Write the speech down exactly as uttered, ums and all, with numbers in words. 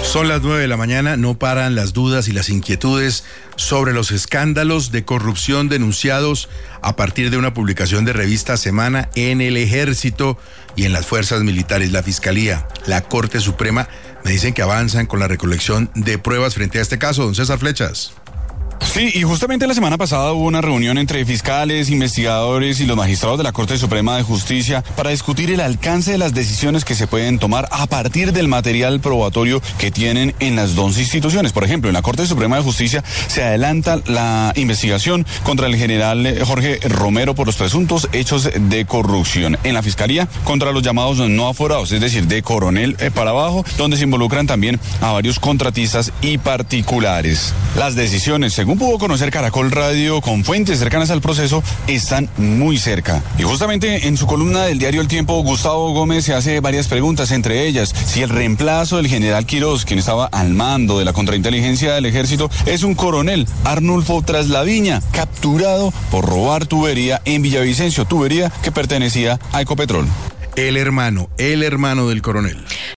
Son las nueve de la mañana, no paran las dudas y las inquietudes sobre los escándalos de corrupción denunciados a partir de una publicación de revista Semana en el Ejército y en las fuerzas militares. La Fiscalía, la Corte Suprema, me dicen que avanzan con la recolección de pruebas frente a este caso. Don César Flechas. Sí, y justamente la semana pasada hubo una reunión entre fiscales, investigadores y los magistrados de la Corte Suprema de Justicia para discutir el alcance de las decisiones que se pueden tomar a partir del material probatorio que tienen en las dos instituciones. Por ejemplo, en la Corte Suprema de Justicia se adelanta la investigación contra el general Jorge Romero por los presuntos hechos de corrupción. En la Fiscalía, contra los llamados no aforados, es decir, de coronel para abajo, donde se involucran también a varios contratistas y particulares. Las decisiones, según pudo conocer Caracol Radio con fuentes cercanas al proceso, están muy cerca. Y justamente en su columna del diario El Tiempo, Gustavo Gómez se hace varias preguntas, entre ellas, si el reemplazo del general Quirós, quien estaba al mando de la contrainteligencia del ejército, es un coronel, Arnulfo Traslaviña, capturado por robar tubería en Villavicencio, tubería que pertenecía a Ecopetrol. El hermano, el hermano del coronel.